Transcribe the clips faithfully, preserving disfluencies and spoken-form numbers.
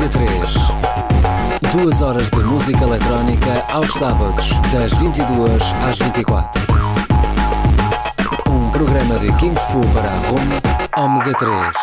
Ômega três. Duas horas de música eletrónica aos sábados, das vinte e duas às vinte e quatro. Um programa de King Fu para a Roma, Ômega três.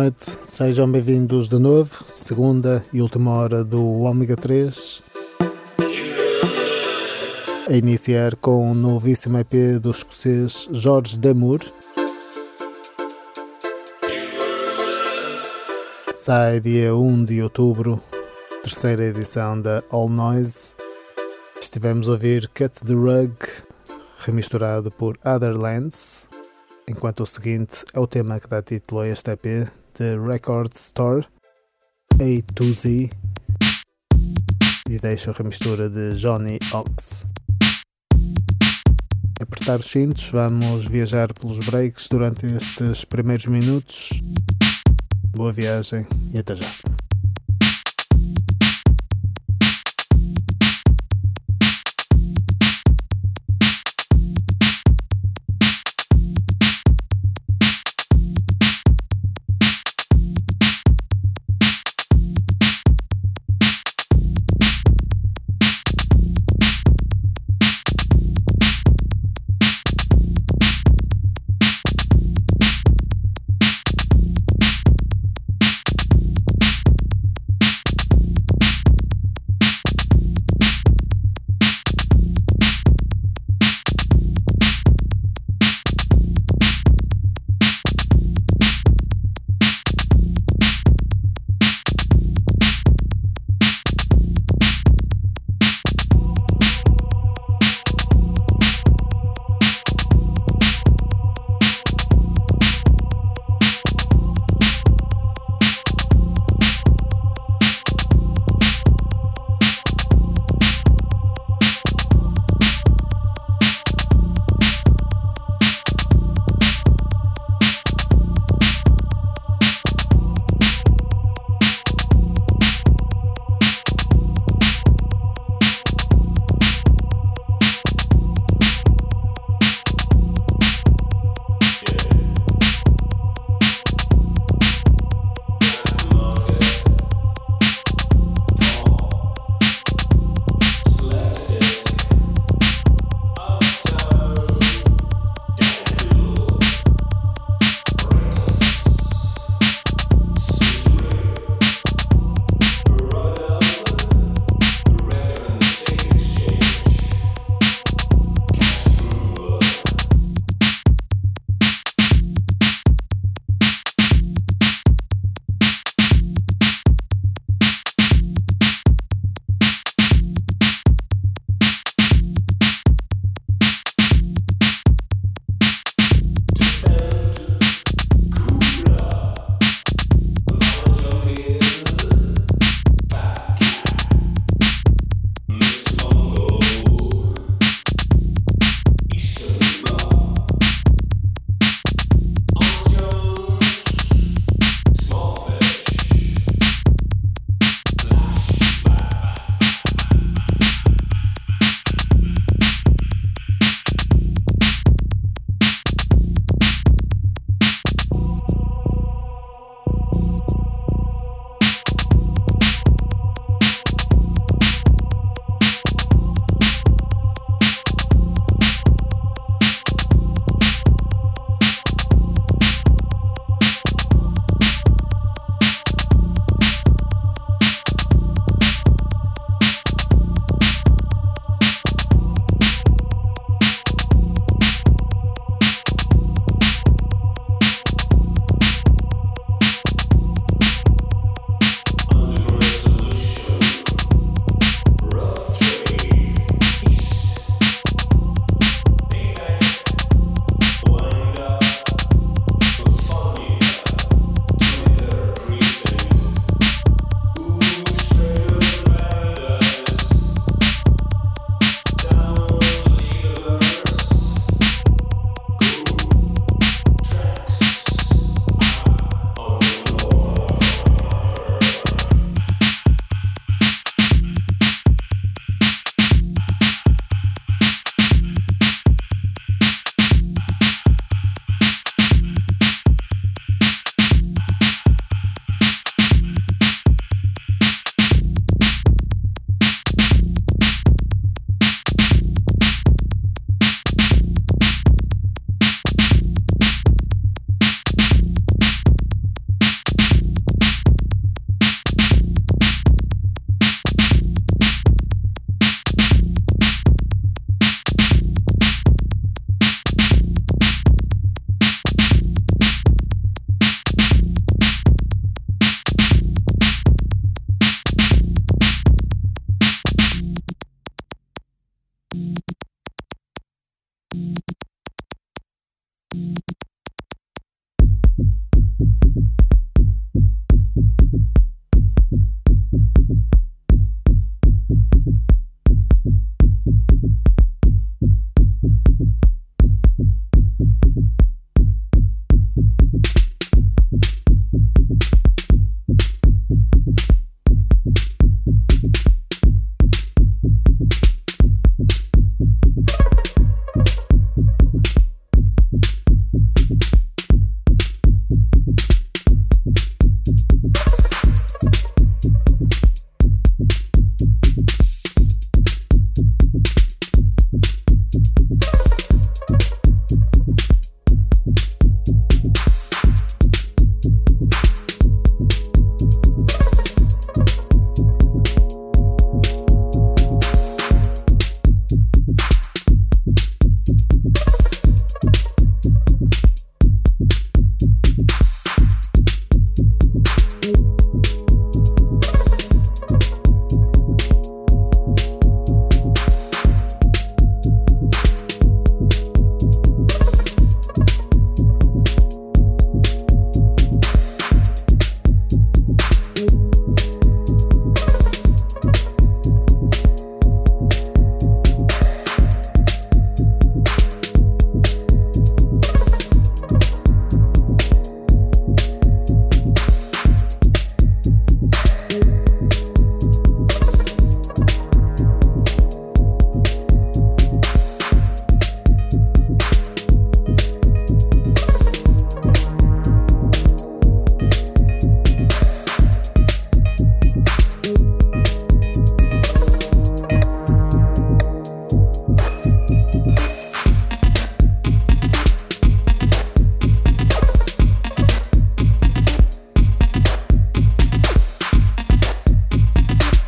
noite, sejam bem-vindos de novo, segunda e última hora do Ômega três, a iniciar com um novíssimo E P do escocês Jorge Damour. Sai dia um de outubro, terceira edição da All Noise. Estivemos a ouvir Cut the Rug, remisturado por Otherlands, enquanto o seguinte é o tema que dá título a este E P, The Record Store, A to Z, e deixa a remistura de Johnny Ox. Apertar os cintos, vamos viajar pelos breaks durante estes primeiros minutos. Boa viagem e até já.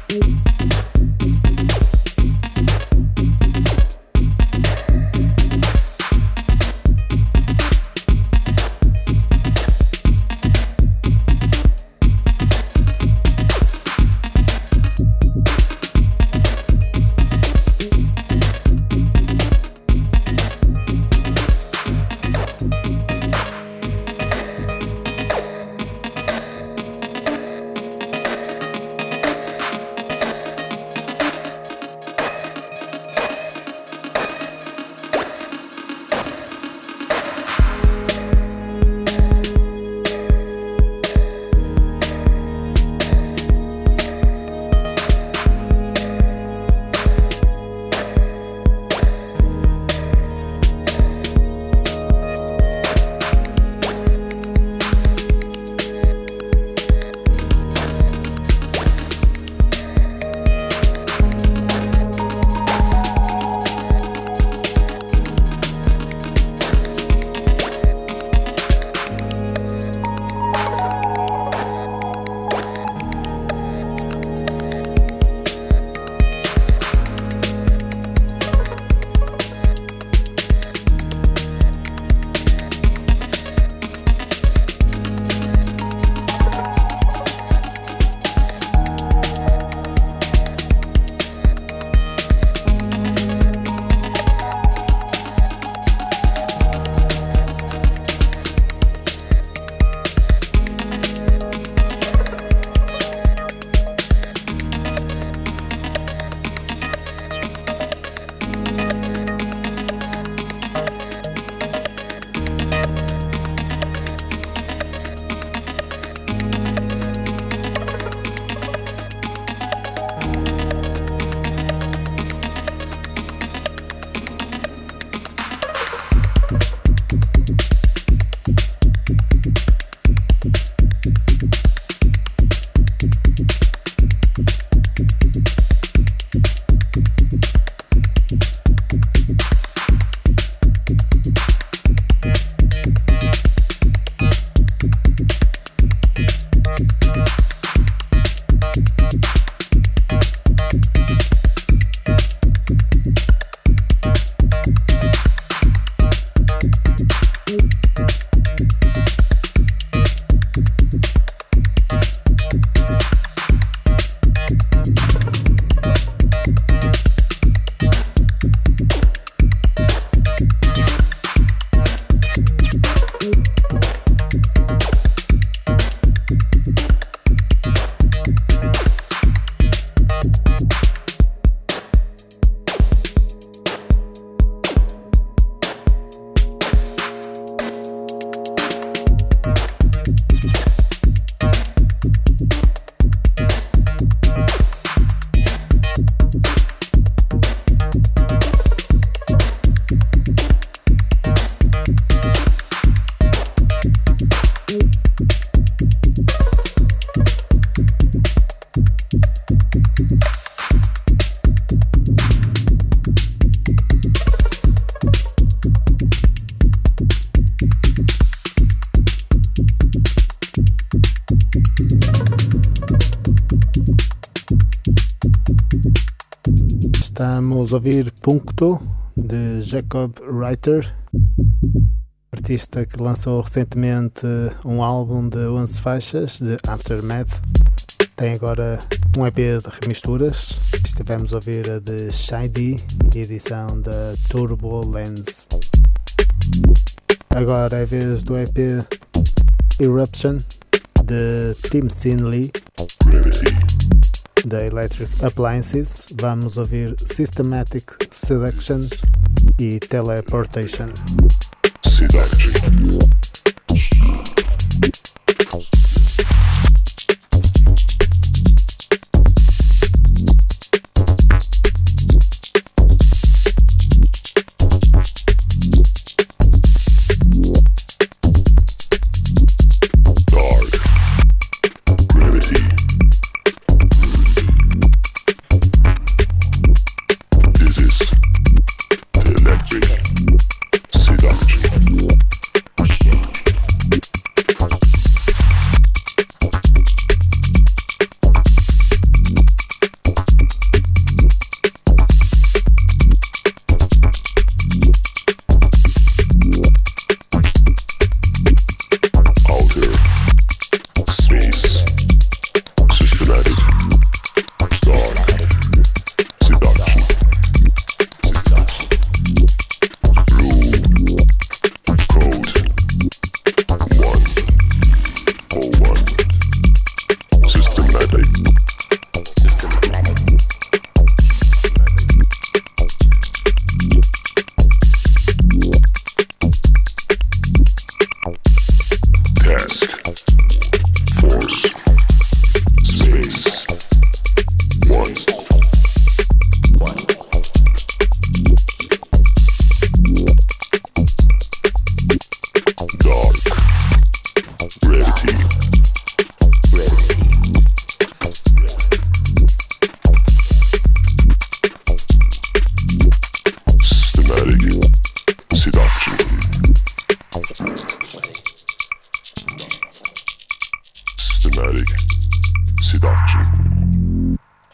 Estamos a ouvir Puncto, de Jacob Reiter, artista que lançou recentemente um álbum de onze faixas, de Aftermath. Tem agora um E P de remisturas. Estivemos a ouvir a de Shady, edição da Turbo Lens. Agora é a vez do E P Eruption, de Tim Sinley, da Electric Appliances. Vamos ouvir Systematic Seduction e Teleportation. Seduction. Seduction.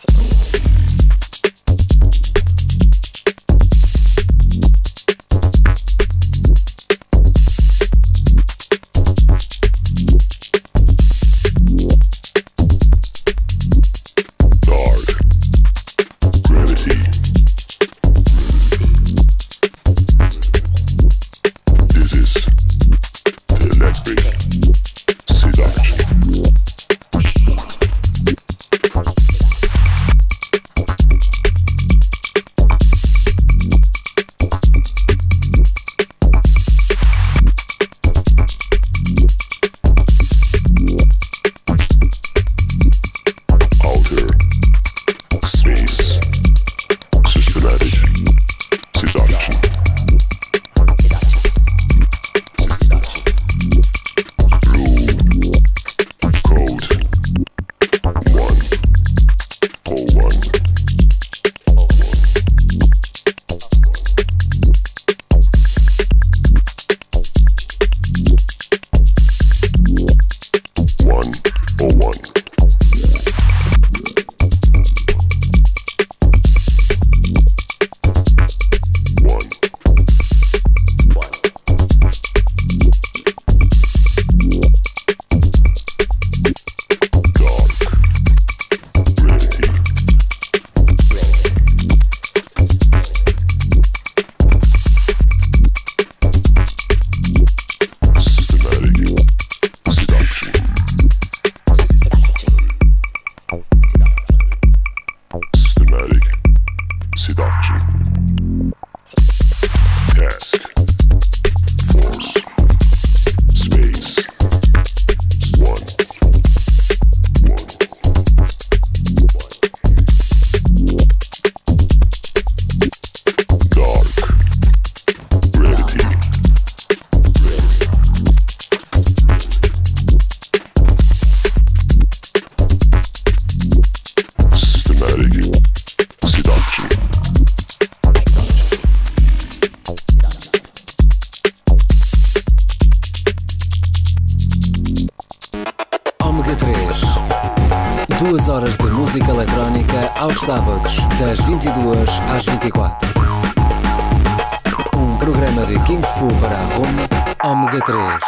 Duas horas de música eletrónica aos sábados, das vinte e duas às vinte e quatro. Um programa de King Fu para a Roma, Ômega três.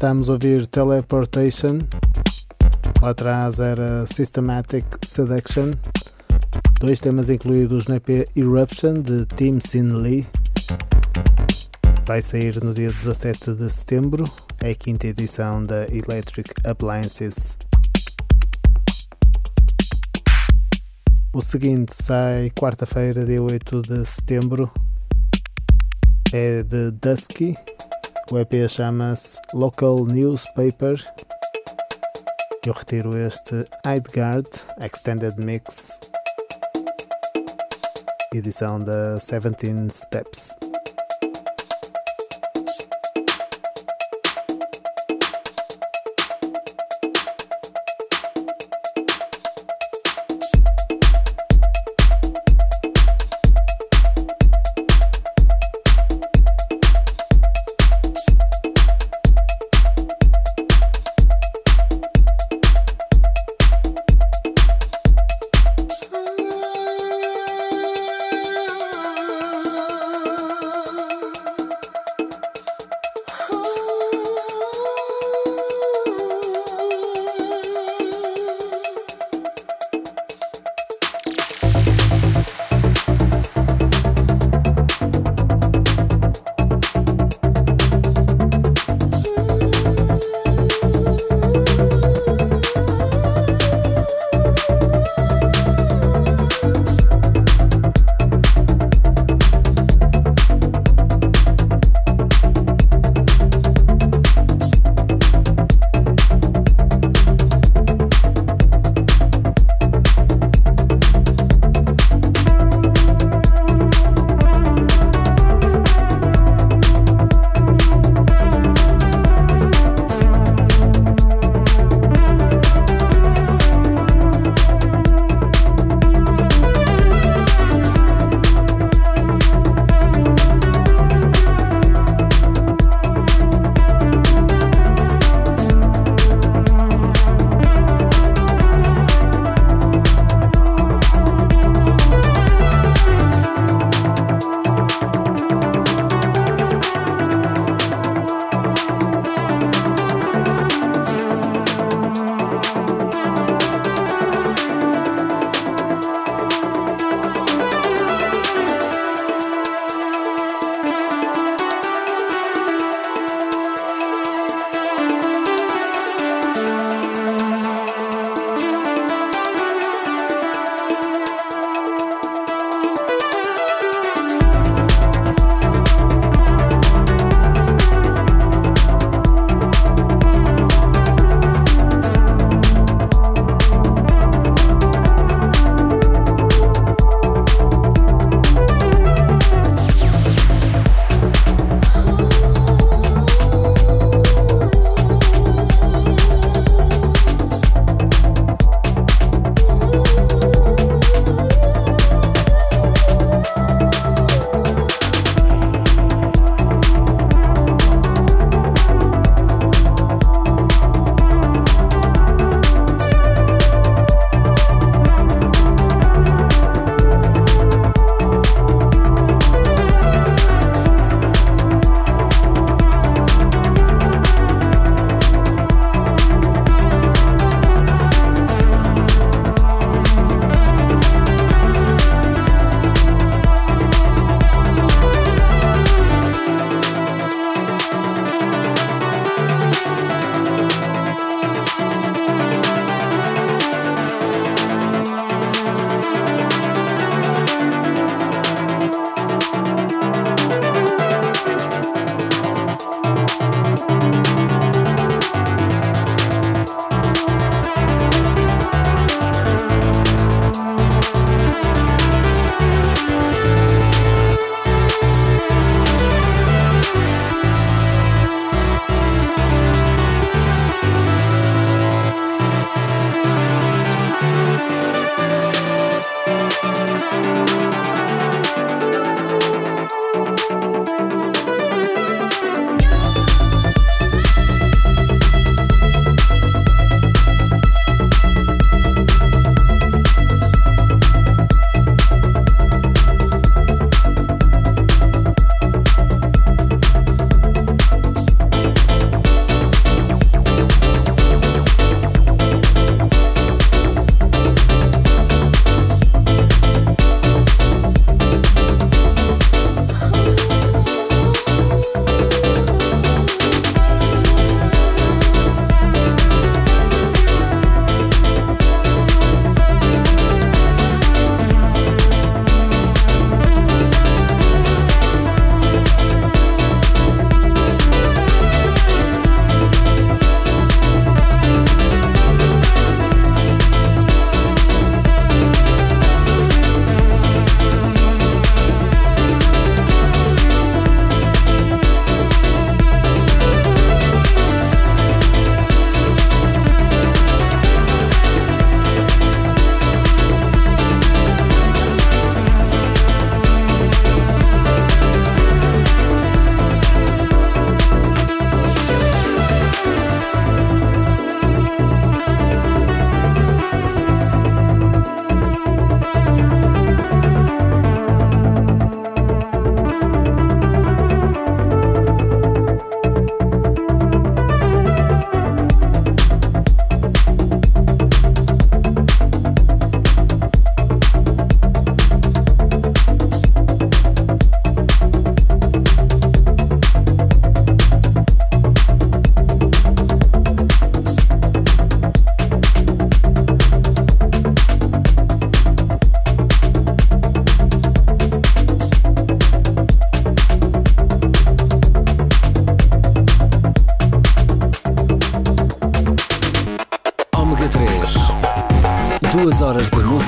Estamos a ouvir Teleportation, lá atrás era Systematic Seduction, dois temas incluídos no E P Eruption de Tim Sin Lee. Vai sair no dia dezassete de setembro, é a quinta edição da Electric Appliances. O seguinte sai quarta-feira, dia oito de setembro, é de Dusky. O E P chama-se Local Newspaper. Eu retiro este Heidgard Extended Mix, edição da Seventeen Steps. Oh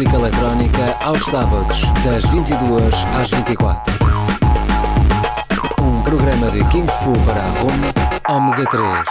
música eletrónica aos sábados, das vinte e duas às vinte e quatro. Um programa de King Fu para a Home, Ômega três.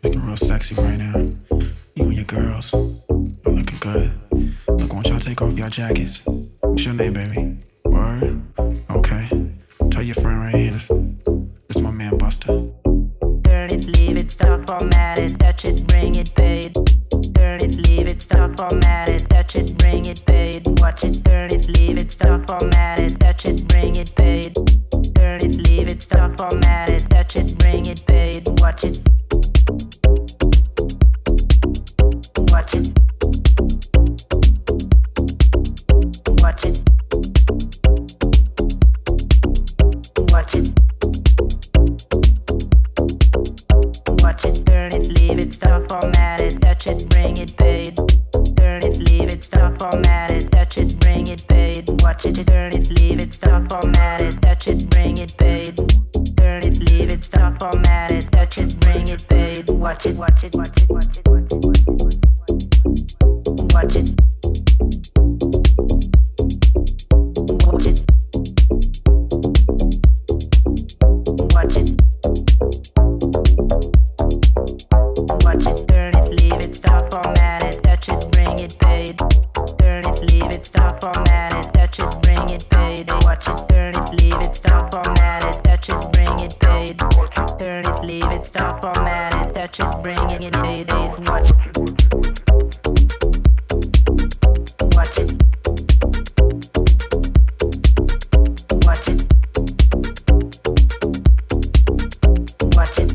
looking real sexy right now. You and your girls are looking good. Look, won't y'all take off your jackets? What's your name, baby? Word? Okay. Tell your friend right here. This is my man Buster. Turn it, leave it, stop, format it, touch it, bring it, pay it. Turn it, leave it, stop, format it, touch it, bring it, pay it. Watch it, turn it, leave it, stop, format it, touch it, bring it, pay it. Turn it, leave it, stop, format it, touch it, bring it, pay it. Watch it. Watch it. Watch it. Watch it. Watch it, turn it, leave it, stop, format it, touch it, bring it, pay it. Turn it, leave it, stop, format it, touch it, bring it, pay it. Watch it, turn it, leave it, stop, format it, touch it, bring it, pay it. Turn it, leave it, stop, format it, touch it, bring it, pay it. Watch it, watch it, watch it, watch it, watch it, watch it, watch it. Watch it. Watch it. Watch it, turn it, leave it, stop, format it, touch it, bring it, pay it. Turn it, leave it, stop, format it, touch it, bring it, pay it. Watch it, turn it, leave it, stop, format it, touch it, bring it, pay it. Turn it, leave it, stop, format it, touch it, bring it, pay it. Watch it. Watch it. Watch it. Watch it.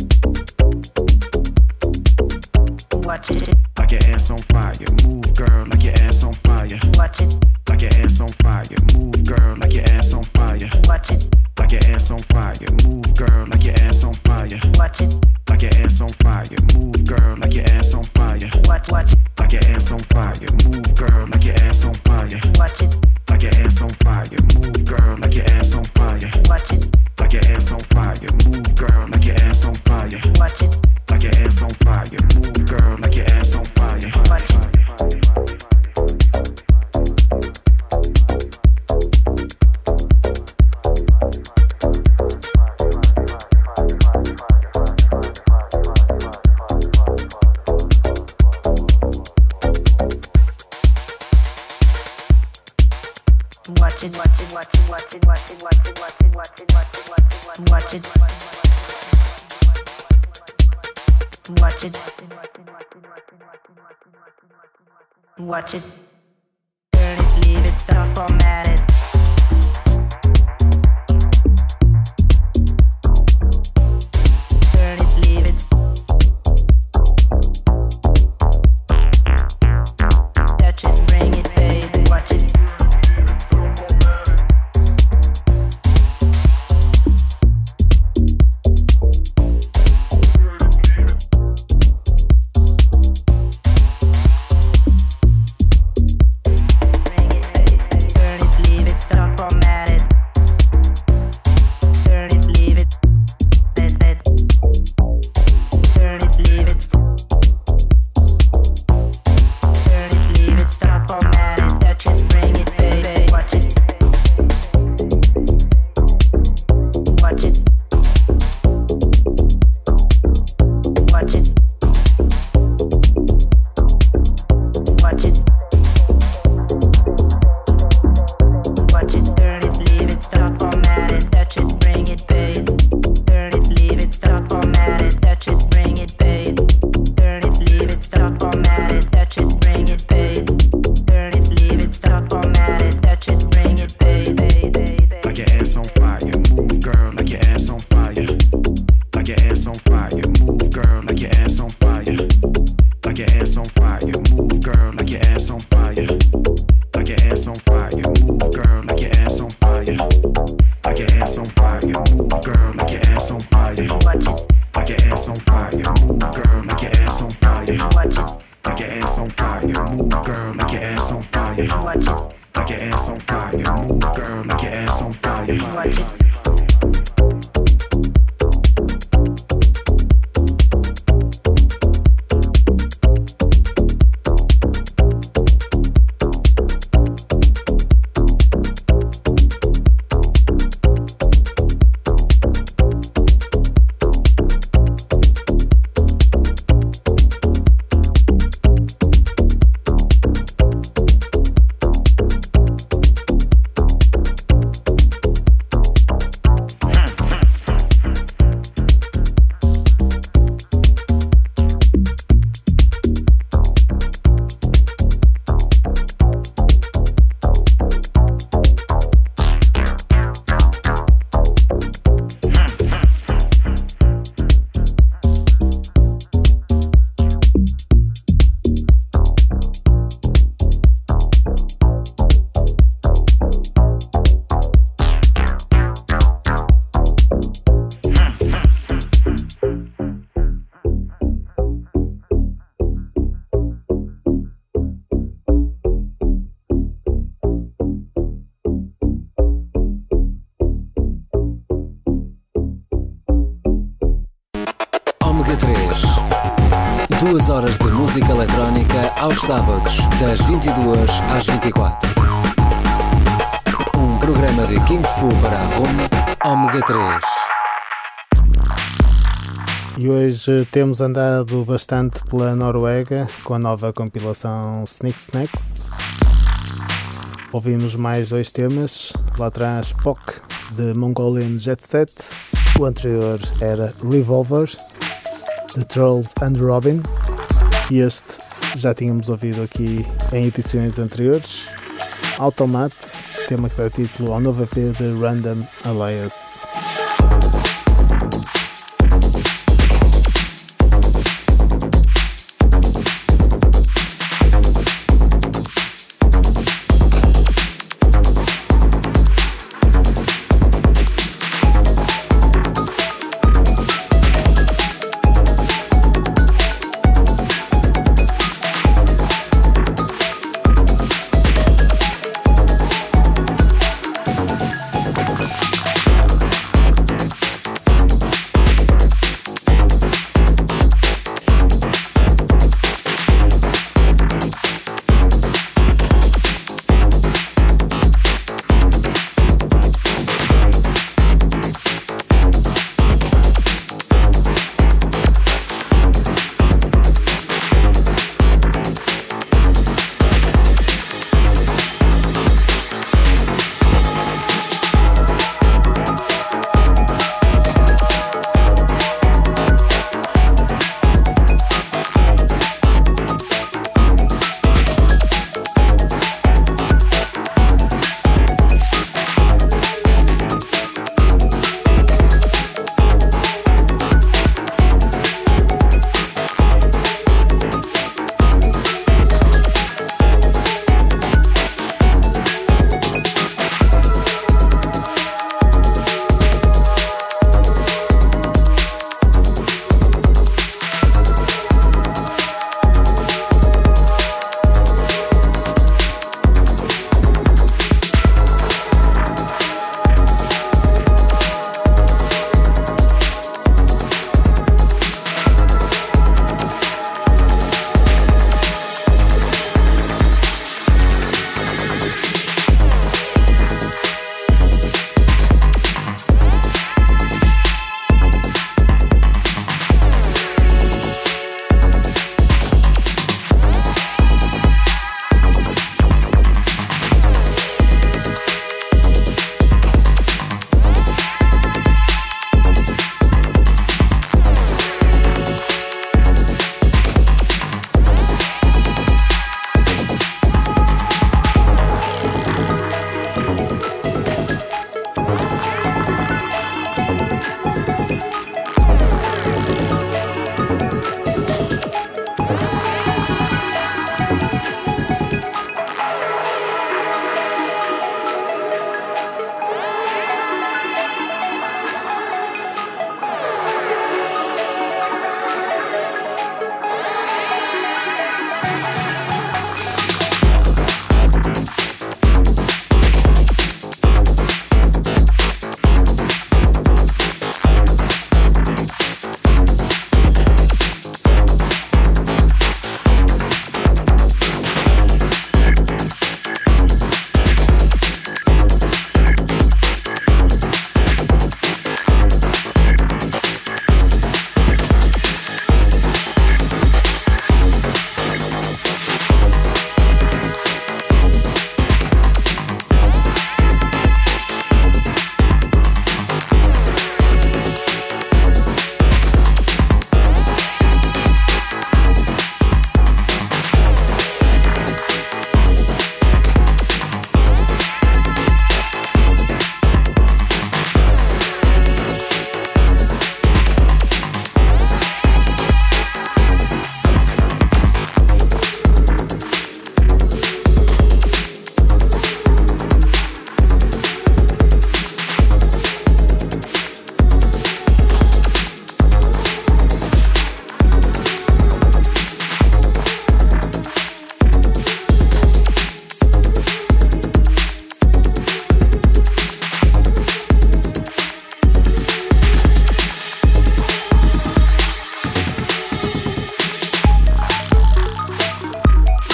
Watch it. Like your ass on fire, move girl, like your ass on fire. Watch it. Like your ass on fire, move girl, like your ass on fire. Watch it. Like your ass on fire, move girl, like your ass on fire. Watch it. Like your ass on fire, move girl, like your ass on fire. Watch, watch. Like your ass on fire, move girl, like your ass on fire. Watch it. Like your ass on fire, move girl, like your ass on fire. Watch it. Like your ass on fire, move girl, like your ass on fire. Watch it. Like your ass on fire, move girl, like your ass on fire. Watch it. Watch it, watch it, watch it, watch it, watch it, watch it, watch it, watch it, watch it, watch it, watch it, watch it, turn it, leave it, stop, format it. Turn it, leave it. Touch it, bring it, pay it, watch it. três. Duas horas de música eletrónica aos sábados, das vinte e duas às vinte e quatro. Um programa de King Fu para a Roma, Ômega três. E hoje temos andado bastante pela Noruega com a nova compilação Sneak Snacks. Ouvimos mais dois temas, lá atrás P O C de Mongolian Jet Set, o anterior era Revolver de Trolls and Robin e este já tínhamos ouvido aqui em edições anteriores, Automat, tema que dá título ao novo E P de Random Alias.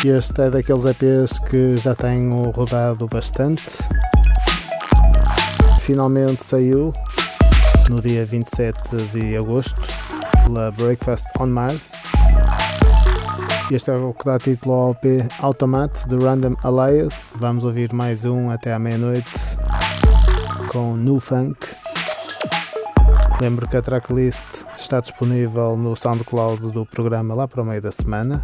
Este é daqueles E Ps que já tenho rodado bastante. Finalmente saiu no dia vinte e sete de agosto pela Breakfast on Mars. Este é o que dá título ao E P Automat de Random Alias. Vamos ouvir mais um até à meia-noite com New Funk. Lembro que a tracklist está disponível no SoundCloud do programa lá para o meio da semana.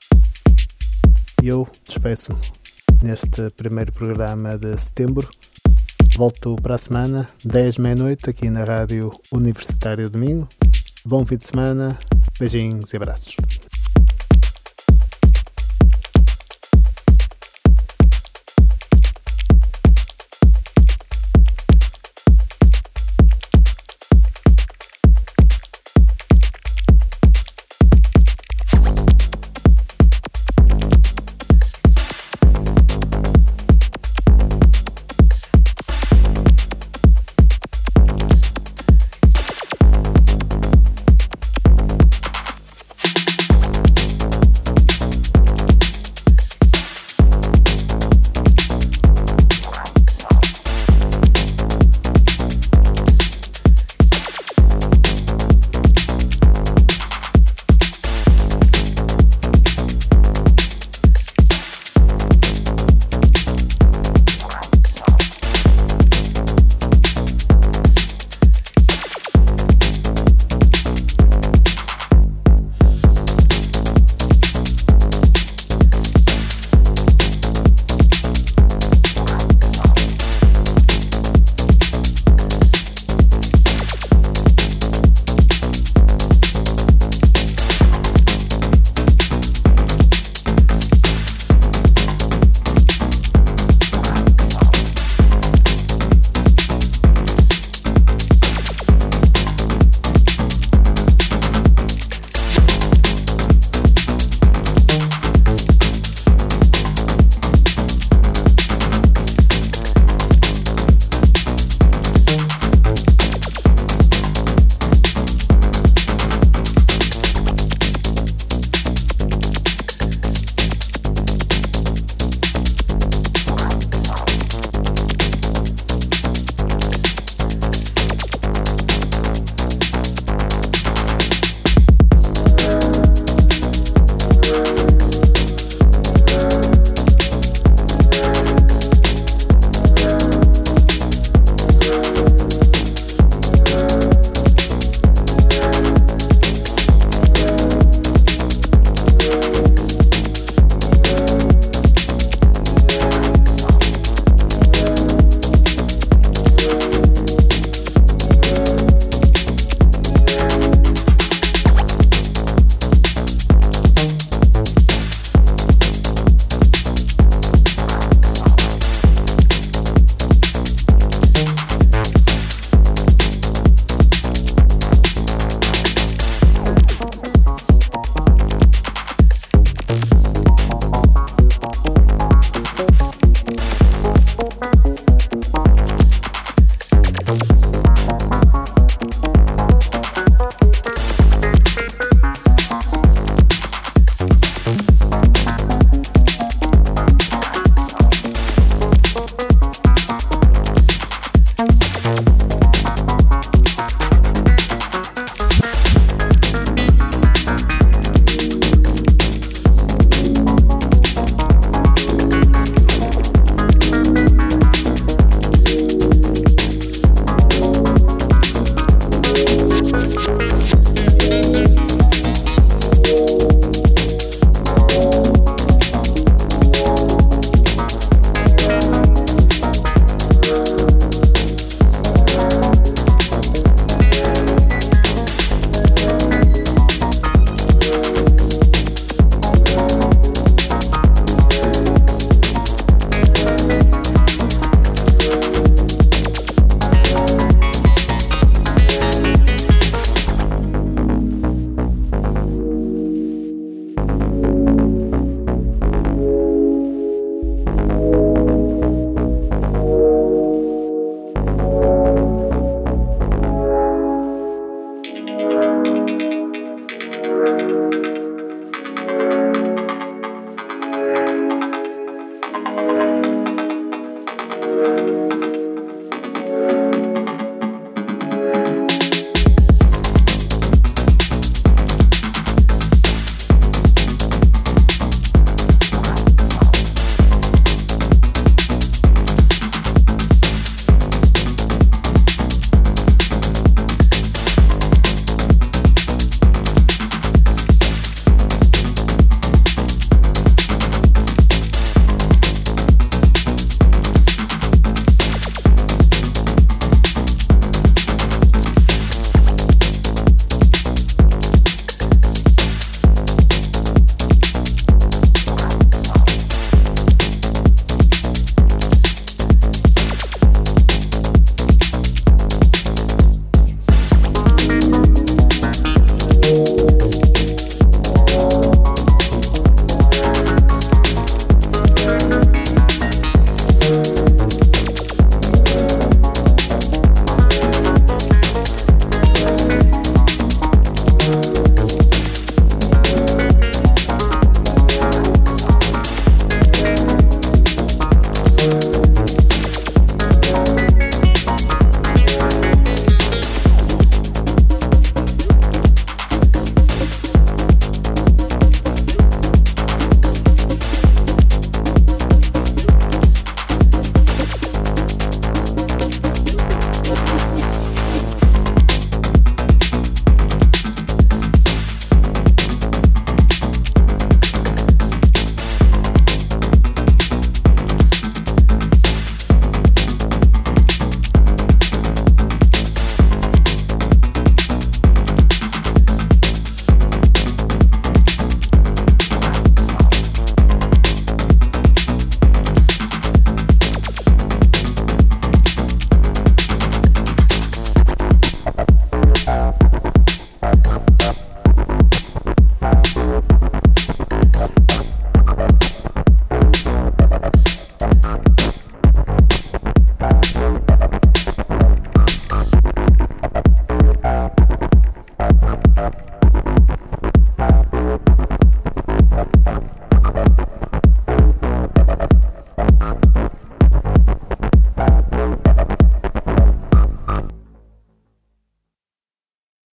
E eu despeço-me neste primeiro programa de setembro. Volto para a semana, dez meia-noite, aqui na Rádio Universitária do Minho. Bom fim de semana, beijinhos e abraços.